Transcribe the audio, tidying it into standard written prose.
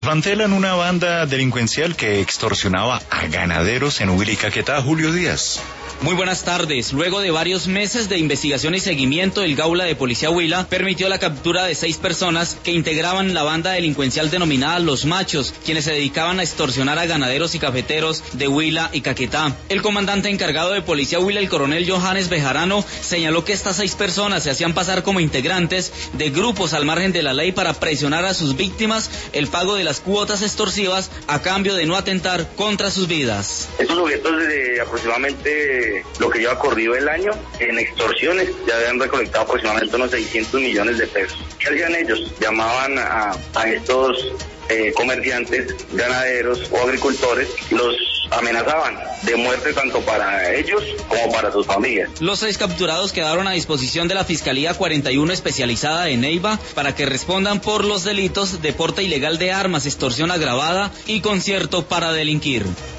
Desmantelan una banda delincuencial que extorsionaba a ganaderos en Huila y Caquetá. Julio Díaz. Muy buenas tardes. Luego de varios meses de investigación y seguimiento, el Gaula de Policía Huila permitió la captura de 6 personas que integraban la banda delincuencial denominada Los Machos, quienes se dedicaban a extorsionar a ganaderos y cafeteros de Huila y Caquetá. El comandante encargado de Policía Huila, el coronel Johannes Bejarano, señaló que estas 6 personas se hacían pasar como integrantes de grupos al margen de la ley para presionar a sus víctimas el pago de las cuotas extorsivas a cambio de no atentar contra sus vidas. Estos sujetos de aproximadamente lo que lleva corrido el año en extorsiones ya habían recolectado aproximadamente unos 600 millones de pesos. ¿Qué hacían ellos? Llamaban a estos comerciantes, ganaderos o agricultores, los amenazaban de muerte tanto para ellos como para sus familias. Los 6 capturados quedaron a disposición de la Fiscalía 41 especializada de Neiva para que respondan por los delitos de porte ilegal de armas, extorsión agravada y concierto para delinquir.